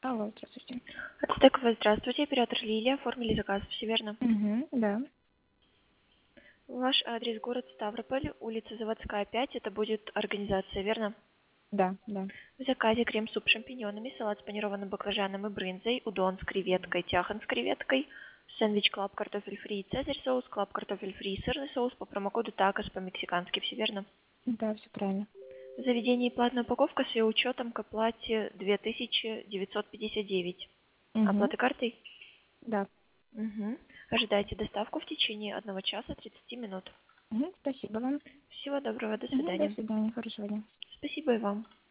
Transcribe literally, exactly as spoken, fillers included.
Алло, здравствуйте. Ацтековая, здравствуйте. Оператор Лилия. Оформили заказ, все верно? Угу, да, Ваш адрес город Ставрополь, улица Заводская, пять. Это будет организация, верно? да, да. В заказе крем-суп с шампиньонами, салат с панированным баклажаном и брынзой, удон с креветкой, тяхан с креветкой, сэндвич клаб картофель фри и цезарь соус, клаб картофель фри и сырный соус по промокоду такос по-мексикански, все верно? Да, все правильно. В заведении платная упаковка с ее учетом к оплате две тысячи девятьсот пятьдесят девять. Угу, Оплата картой? да. Угу. Ожидайте доставку в течение одного часа тридцати минут. Угу, спасибо вам. Всего доброго, до Угу, до свидания. свидания, хорошего дня. Спасибо и вам.